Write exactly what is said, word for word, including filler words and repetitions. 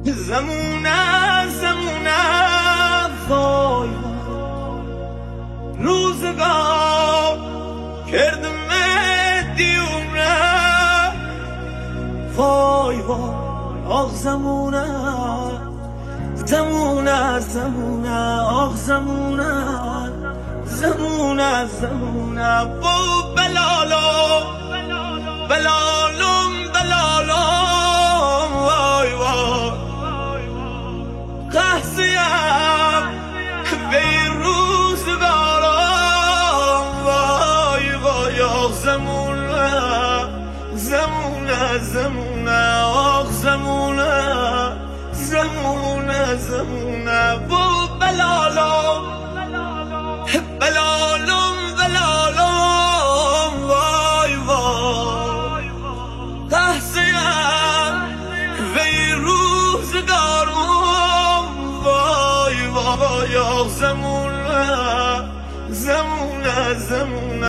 زمونه زمونه وای روزگار کردم دیونه وای وای آخ زمونه زمونه زمونه آخ زمونه زمونه زمونه بو بلالو بلالم بلالم وای وای قهسیم به روزگارم وای وای آخ زمونه زمونه زمونه آخ زمونه زمونه زمونه بو بلالم بلالم بلالم وای وای قهسیم به روزگارم وای وای آخ زمونه زمونه زمونه